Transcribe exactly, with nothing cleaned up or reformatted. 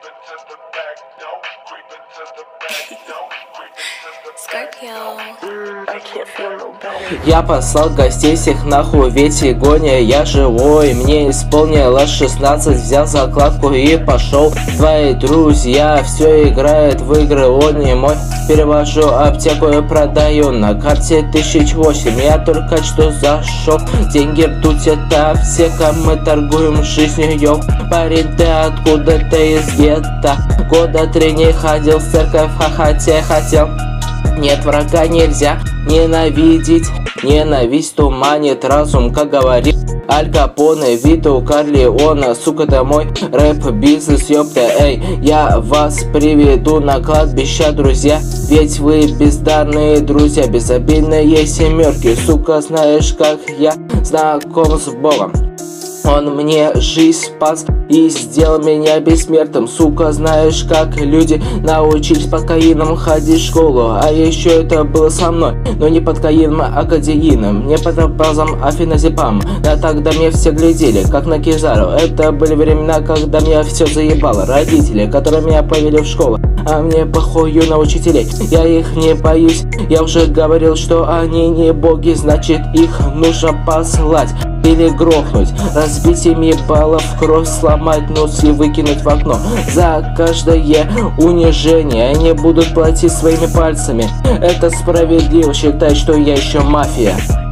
Я послал гостей всех нахуй, ведь игония я живой. Мне исполнилось шестнадцать, взял закладку и пошел. Твои друзья все играют в игры, он не мой. Перевожу аптеку и продаю на карте тысяч восемь. Я только что зашел, деньги ртуть, это аптека. Мы торгуем жизнью, йоу. Парень, ты откуда, ты из гетто? Года три не ходил в церковь, а хотя хотел. Нет, врага нельзя ненавидеть. Ненависть туманит разум, как говорит Аль Капоне, Вито Корлеоне. Сука, это мой рэп-бизнес, ёпта, эй. Я вас приведу на кладбище, друзья. Ведь вы бездарные друзья, безобидные семерки. Сука, знаешь, как я знаком с Богом. Он мне жизнь спас и сделал меня бессмертным. Сука, знаешь, как люди научились под каином ходить в школу. А еще это было со мной, но не под каином, а кадеином. Не под образом афинозепам. Да тогда мне все глядели, как на Кизару. Это были времена, когда меня все заебало. Родители, которые меня повели в школу, а мне похую на учителей. Я их не боюсь, я уже говорил, что они не боги. Значит, их нужно послать или грохнуть, разбить ими баллов кровь, сломать нос и выкинуть в окно. За каждое унижение они будут платить своими пальцами. Это справедливо, считать, что я еще мафия.